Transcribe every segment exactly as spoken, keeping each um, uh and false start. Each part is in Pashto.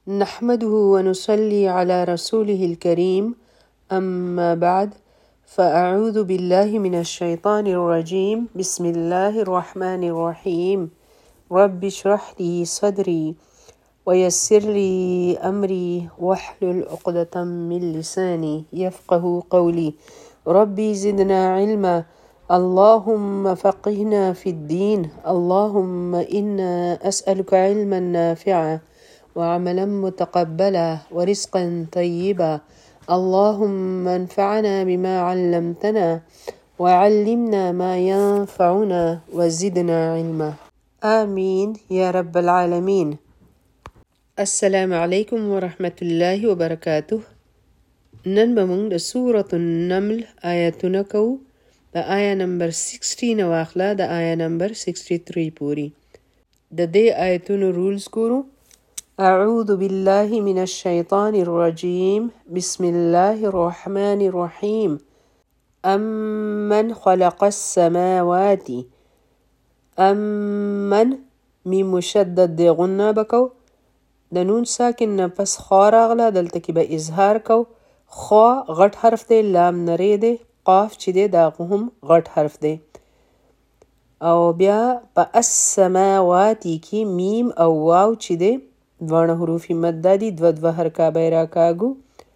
نحمده ونصلي على رسوله الكريم أما بعد فأعوذ بالله من الشيطان الرجيم بسم الله الرحمن الرحيم رب اشرح لي صدري ويسر لي أمري واحلل عقدة من لساني يفقه قولي ربي زدنا علما اللهم فقهنا في الدين اللهم إنا أسألك علما نافعا وعملا متقبلا ورزقا طيبا اللهم انفعنا بما علمتنا وعلمنا ما ينفعنا وزدنا علما آمين يا رب العالمين. السلام علیکم ورحمة الله وبرکاته. نن به موږ د سورة النمل آیتونه کوو. د آیا نمبر شپږ نه واخله د آیا نمبر ترنه پوری. د دې آیتونو رولز ګورو. أعوذ بالله من الشيطان الرجيم بسم الله الرحمن الرحيم أمن خلق السماوات أمن می مشدد دی غنه بکو د نون ساکن نه پس خوا راغله دلته کې به اظهار کو. خوا غټ حرف دی، لام نری دی، قاف چې دی دا هم غټ حرف دی. او بیا په السماواتی کې میم او واو چې دی دوانه حروف مد دي، دو دو حرکا به راکاږو.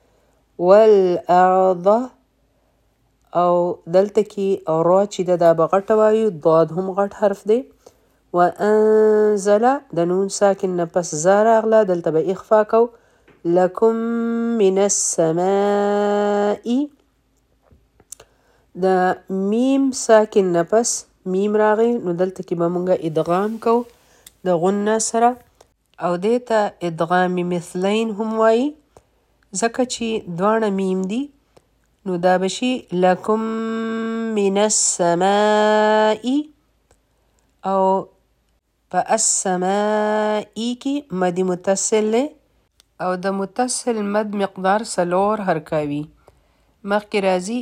والارض او دلته کې را چې ده دا به غټه وایو، ضاد هم غټ حرف دی. وانزل د نون ساکن نه پس زا راغله دلته به اخفا کو. لکم من السماء د میم ساکن نه پس میم راغی نو دلته کې به مونږه ادغام کو د غنه سره، او دیتا ادغام مثلین هم وایی ځکه چې دواړه میم دي نو دا بشي لکم من السماء. او په السماء کې مد متصل او د متصل مد مقدار سلور حرکاوي. مخکې راځي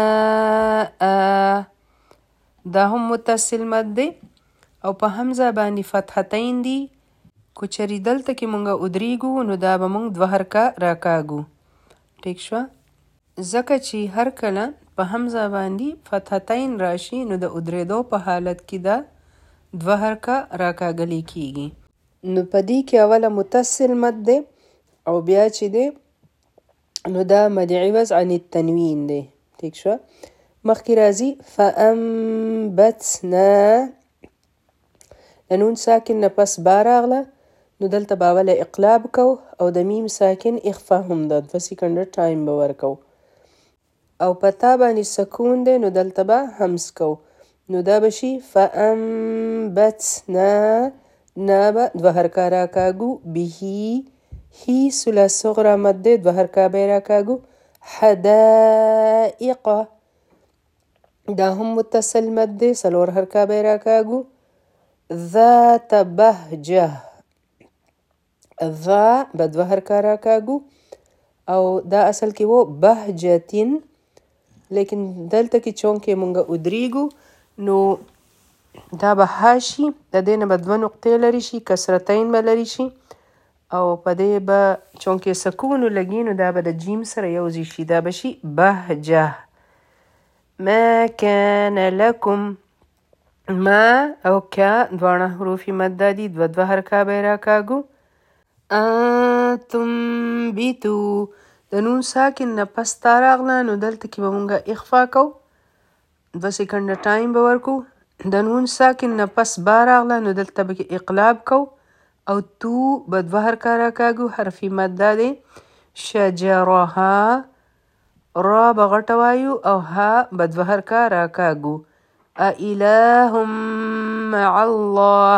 ما دا هم متصل مد دی او په حمزه باندې فتحتین دي. کو چری دلته کې مونږه ادریږو نو دا به مونږ دوه حرکه راکاږو. ټیک شوه؟ ځکه چې هر کله په حمزه باندې فتحتین راشي نو د ادریدو په حالت کې دا دوه حرکه راکاږلی کیږي. نو په دې کې اوله متصل مد دی او بیا چې دی نو دا مد عوض عن التنوین دی. ټیک شوه؟ مخکې راځي فانبتنا د نون ساکن نه پس با راغله نو دلته به اوله اقلاب کو او د میم ساکن اخفا هم ده، دوه سکنډه ټایم به ورکو. او په تا باندې سکون دی نو دلته به همس کو نو دا به شي فانبتنا. نا به دوه حرکه راکاږو. به هی سله صغرا مد دی، دوه حرکه به راکاږو. حدائق دا هم متصل مد دی، څلور حرکه به راکاږو. ذات بهجه ذا به دوه حرکه راکاږو او دا اصل کې و بهجتین، لیکن دلته کې چونکې مونږه ادریږو نو دا به ها شي، د دې نه به دوه نقطې لري شي، کسرتین به لري شي او په دې به چونکې سکون لګي نو دا به د جیم سره یوځای شي، دا به شي بهجه. ما کان لکم ما او کا دواړه حروف مد دي، دوه دوه حرکه به راکاږو. انتم بیتو د نون ساکن نه پس تا راغله نو دلته کې به مونږه اخفا کو، دوه سکنډه ټایم به ورکو. د نون ساکن نه پس با راغله نو دلته به اقلاب کو او تو به دوه حرکه راکاږو، حرف مد دی. شجرها را به غټه وایو او ها به دوه حرکه راکاږو. أإله مع الله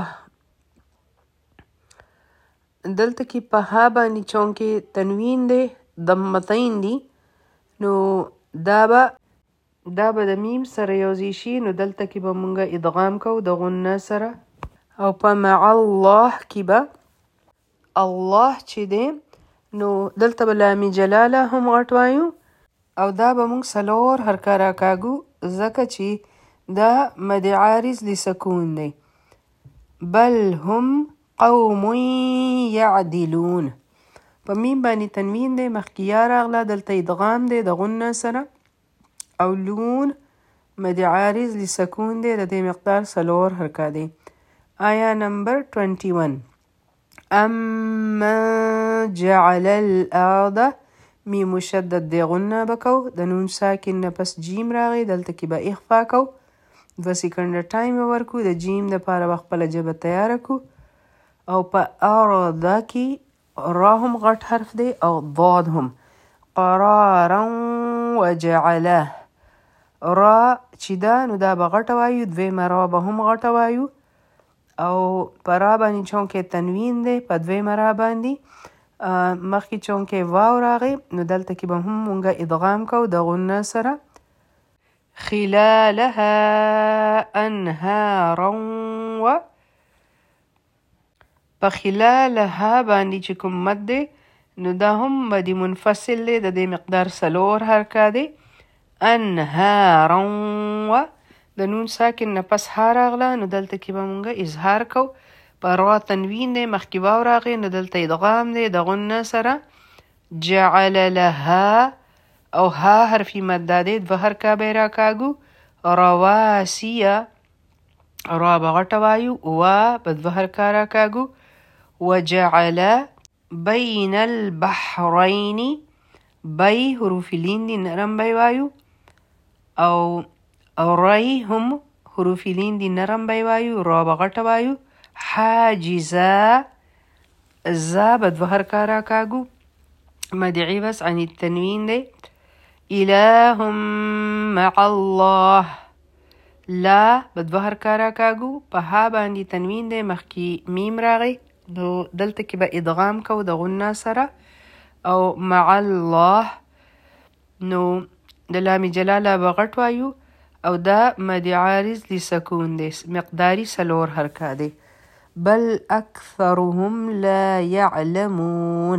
دلته کې په ها باندې چونکې تنوین دی، ضمتین دي نو دا به دا به د میم سره یوځای شي نو دلته کې به مونږه ادغام کو د غنه سره. او په مع الله کې به الله چې دی نو دلته به لام جلاله هم غټ وایو او دا به مونږ څلور حرکه راکاږو ځکه چې دا مد عارض لسکون دی. بل هم قوم يعدلون په میم باندې تنوین دی مخکې یا راغله دلته ادغام دی د غنه سره او لون مد عارض لسکون دی د دې مقدار څلور حرکه دی. آیا نمبر اکیس أَمَّنْ جَعَلَ الْأَرْضَ میم مشدد دی غنه بکو د نون ساکن نه پس جیم راغی دلته کې به اخفا کو دوه سیکنډه ټایم ورکو د جیم دپاره به خپله ژبه تیاره کو او په ارضه کې را هم غټ حرف دی او ضاد هم قرارا وجعله را چې ده نو دا به غټه وایو دویمه را به هم غټه وایو او په را باندې چونکې تنوین دی په دویمه را باندې مخکې چونکې واو راغی نو دلته کې به هم مونږه ادغام کو د غنه سره خلالها انهارا و په خلالها باندې چې کوم مد دی نو دا هم مد منفصل دی د دې مقدار څلور حرکه دی انهارا و د نون ساکن نه پس ها راغله نو دلته کې به مونږه اظهار کو په را تنوین دی مخکې واو راغی نو دلته ادغام دی د غنه سره جعل لها او ها حرفی مد دی دوه حرکه به راکاږو رواسیه را به غټه وایو و به دوه حرکه راکاږو وجعل بین البحرین بی حروف لین دی نرم بی وایو او رای هم حروف لین دی نرم بی وایو را به غټه وایو حاجزا زا به دوه حرکه راکاږو مد عوض عن التنوین دی اله مع الله لا به دوه حرکه راکاږو په ها باندې تنوین دی مخکې میم راغی نو دلته کې به ادغام کو د غنه سره او مع الله نو د لام جلاله به غټ وایو او دا مد عارض لسکون دی مقداری څلور حرکه دی بل اکثرهم لا يعلمون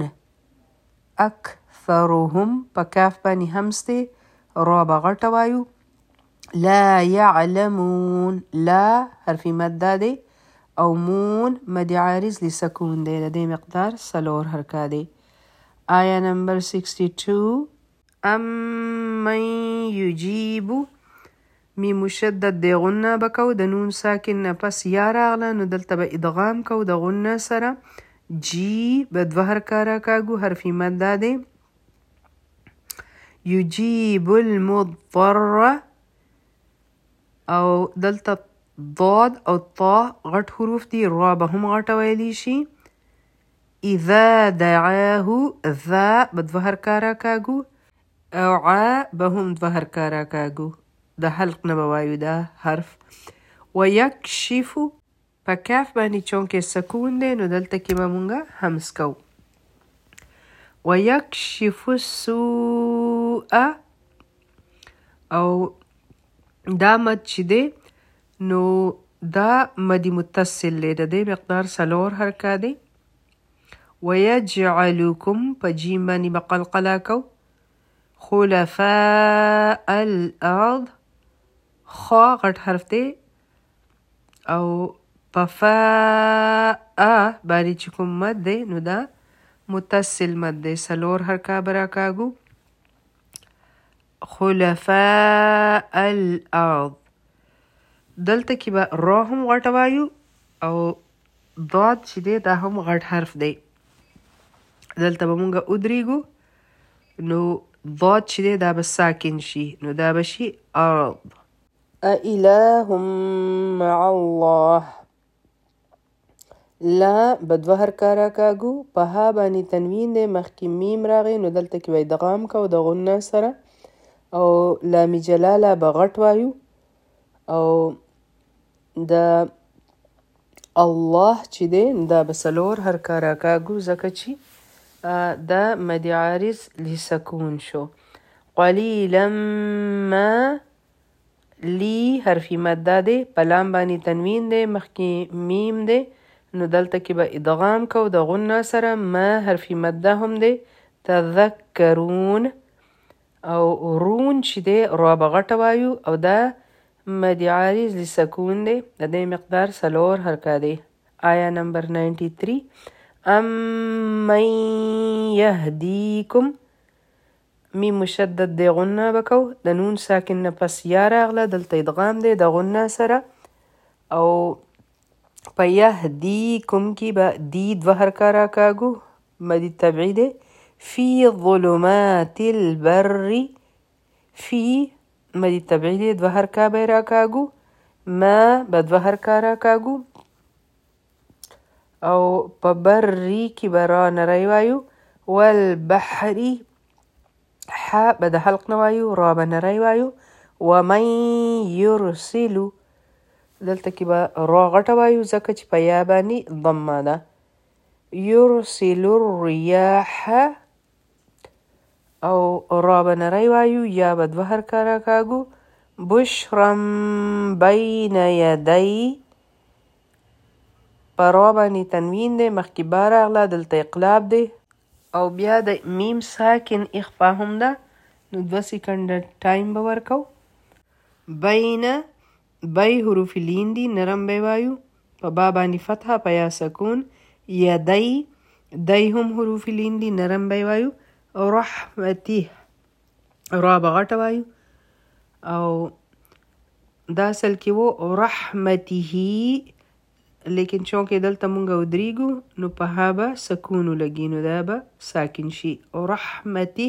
اکثرهم په کاف باندې همس دی را به غټه وایو لا يعلمون لا حرفی مد دی او مون مد عارض لسکون دی د دې مقدار څلور حرکه دی. آیا نمبر اکسٹی ٹو امن یجیب میم مشدد دی غنه به کو د نون ساکن نه پس یا راغله نو دلته به ادغام کو د غنه سره جی به دوه حرکه راکاږو حرفی مد دی یجیب المضطر او دلته ضاد او طا غټ حروف دي را به هم غټه ویلی شي اذا دعاه ذا به دوه حرکه راکاږو او ع به هم دوه حرکه راکاږو د حلق نه به وایو دا حرف ویکشف په کاف باندې چونکې سکون دی نو دلته کې به مونږه همس کو ویکشف السوء او دا مد چې دی نو دا مد متصل دی د دې مقدار څلور حرکه دی ویجعلکم په جیم باندې به قلقله کو خلفاء الارض خا غټ حرف دی او په فا باندې چې کوم مد دی نو دا متصل مد دی څلور حرکه به راکاږو خلفاء الارض دلته کې به را هم غټه وایو او ضاد چې دی دا هم غټ حرف دی دلته به مونږه ودرېږو نو ضاد چې دی دا به ساکن شي نو دا به شي ارض أإله مع الله لا به دوه حرکه راکاږو په ها باندې تنوین دی مخکې میم راغی نو دلته کې به ادغام کو د غنه سره او لام جلاله به غټ وایو او د الله چې دی دا به څلور حرکه راکاږو ځکه چې دا مد عارض لسکون شو قلیلا ما لی حرفی مد دی په لام باندې تنوین دی مخکې میم دی نو دلته کې به ادغام کو د غنه سره ما حرفی مد هم دی تذکرون او رون چې دی را به غټه وایو او دا مد عارض لسکون دی د دې مقدار څلور حرکه دی. آیا نمبر نائنٹی تھری امن يهديكم میم مشدد دی غنه بکو د نون ساکن نه پس یا راغله دلته ادغام دی د غنه سره او په یهدیکم کې به دی دوه حرکه راکاږو مدی طبعي دی فی ظلمات البر فی مدی طبعي دی دوه حرکه به راکاږو ما به دوه حرکه راکاږو او په بری کې به را نری وایو والبحری ح به د حلق نه وایو را به نری وایو ومن یرسلو دلته کې به را غټه وایو ځکه چې په یا باندې ضمه ده یرسل الریاح او را به نری وایو یا به دوه حرکه راکاږو بشرا بین یدی په را باندې تنوین دی مخکې با راغله دلته اقلاب دی او بیا د میم ساکن اخفا هم ده نو دوه سکنډه ټایم به ورکو بین بی حروف لین دي نرم به وایو په با باندې فتحه په یا سکون یدی دی هم حروف لین دي نرم به وایو رحمتی را به غټه وایو او دا اصل کې و رحمته لیکن چونکې دلته مونږ ودرېږو نو په ها به سکون ولګي نو دا به ساکن شي رحمته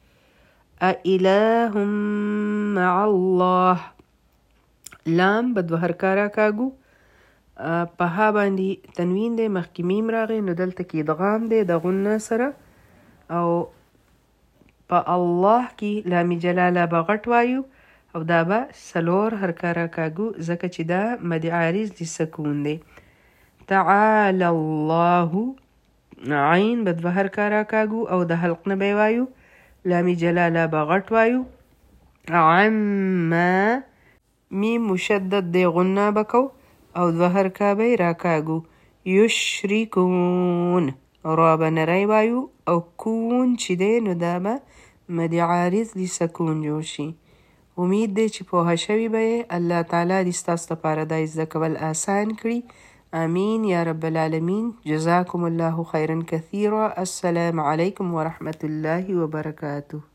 اإله مع الله لام به دوه حرکه راکاږو په ها باندې تنوین دی مخکې میم راغی نو دلته کې ادغام دی د غنه سره او په الله کې لام جلاله به غټ وایو او دا به څلور حرکه راکاږو ځکه چې دا مد عارض لسکون دی تعالی الله عین به دوه حرکه راکاږو او د حلق نه به وایو لام جلاله به غټ وایو عما میم مشدد دی غنه بکو او دوه حرکه به راکاږو یشرکون را به نری وایو او کون چې دی نو دا به مد عارض لسکون جوړ شي امید دی چې پوهه شوي به الله تعالی دې ستاسو لپاره دا زده کول آسان کړي آمین یا رب العالمین جزاکم الله خیرا کثیرا السلام علیکم ورحمة الله وبرکاته